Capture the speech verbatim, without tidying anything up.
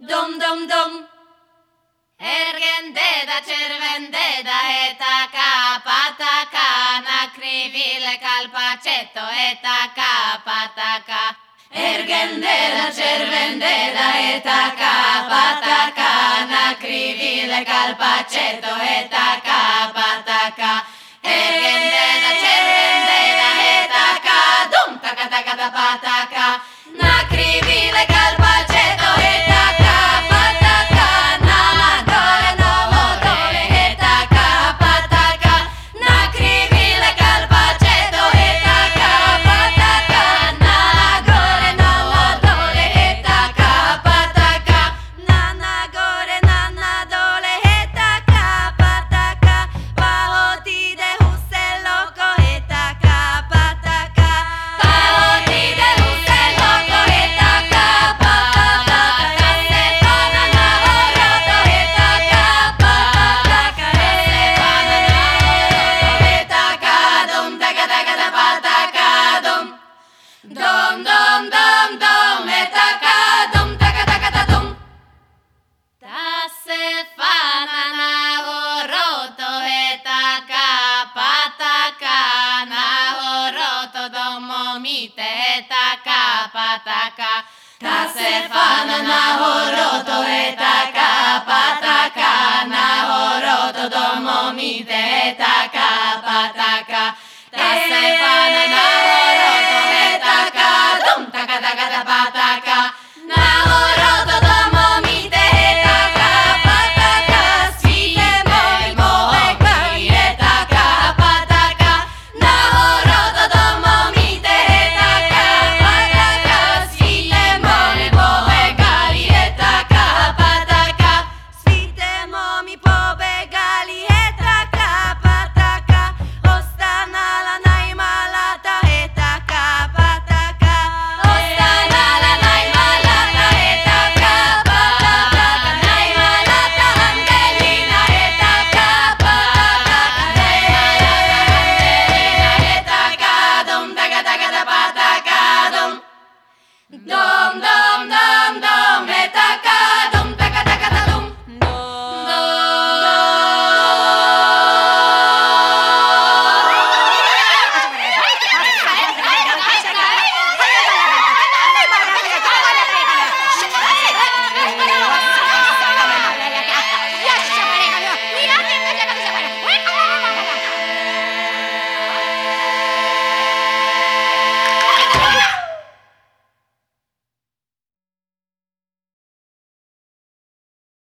dum dum dum. Ergendeda, cervendeda, etaca, pataca, nacrivile, calpacetto, etaca, pataca. Ergendeda, cervendeda, etaca, pataca, nacrivile, calpacetto, etaca, pataca. Ergendeda, cervendeda, etaca, dum taca taca da pataca, nacrivile, calpacetto, etaca, pataca, na dole no dole, etaca, pataca, nacrivile, calpacetto, etaca, pataca, na gore no dole, etaca, pataca, na na gore na na dole, etaca, pataca, paoti de husse loco, etaca, pataca, paoti de husse loco, etaca, pataca, se fana na oroto, etaca, pataca, se fana na oroto, etaca, dum taca taca da pataca, dum dum dum dum dum, etaca, dum taca taca da dum. Tasse fana na oroto, etaca, pataca, na oroto, domo mite, etaca, pataca. Tasse fana na oroto, etaca, pataca, na oroto, domo mite, etaca, pataca. Tasse fana na oroto, etaca, dum taca